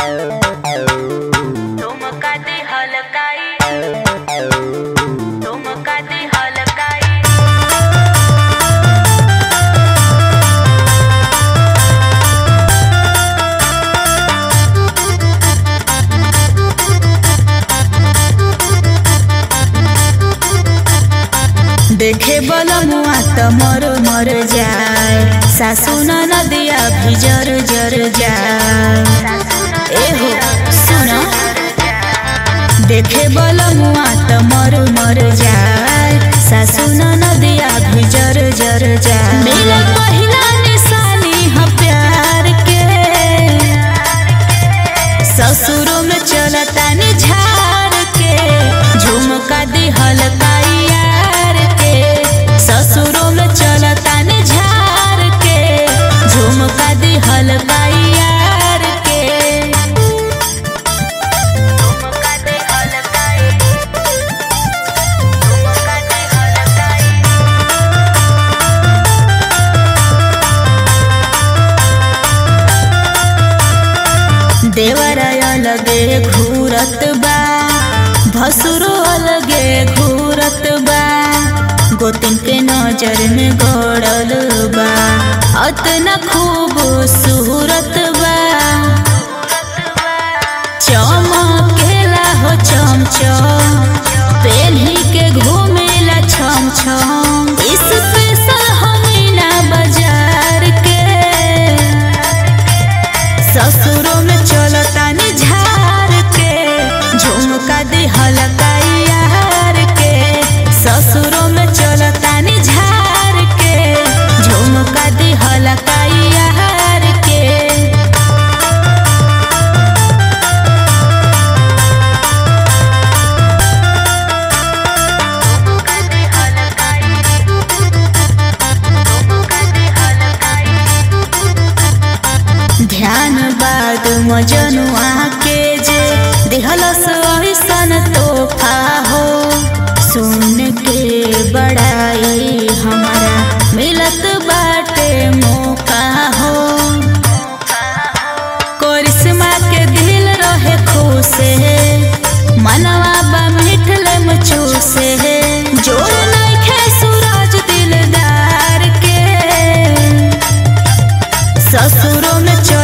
ठुमका दे हलकाई, ठुमका दे हलकाई। देखे बलमुआ त मर जाए, सासु नदिया भी जर जाए। एहो सुन, देखे बलमुआ त मर जाए, सासु नदिया भी जर जाए। मेरा पहिला निशानी है प्यार के, ससुरों में चलता नि झाड़ के, झुमका दी हलकाई यार के। ससुरों में चलता नि झाड़ के, झुमका दी हलकाई यार के। ठुमका दे हलकाई, ठुमका दे हलकाई। देवरा अलगे घूरत बा, भसुरो अलगे घूरत बा, गोतिन के नजर में गड़ल बा, अतना खूब सूरत बा। चमकेला हो चमचम, पेन्ही के घूमेला छम छम, स्पेशल हमीना बाजार के। ससुरों में चलता नि झाड़ के, झुमका दी हलकाई यार के। ससुरों में चलता नि झाड़ के, झुमका दी हलकाई यार के। ठुमका दे हलकाई, ठुमका दे हलकाई। ध्यान बाद मजनुआ के जे दिहलस ऐसन तोहफा हो, सुन के बड़ाई हमारा मिलत बाटे मौका हो। करिश्मा के दिल रहे खुश, मनवा बा मिठले मुचूसे, जोर नइखे सूरज दिलदार के। ससुरों में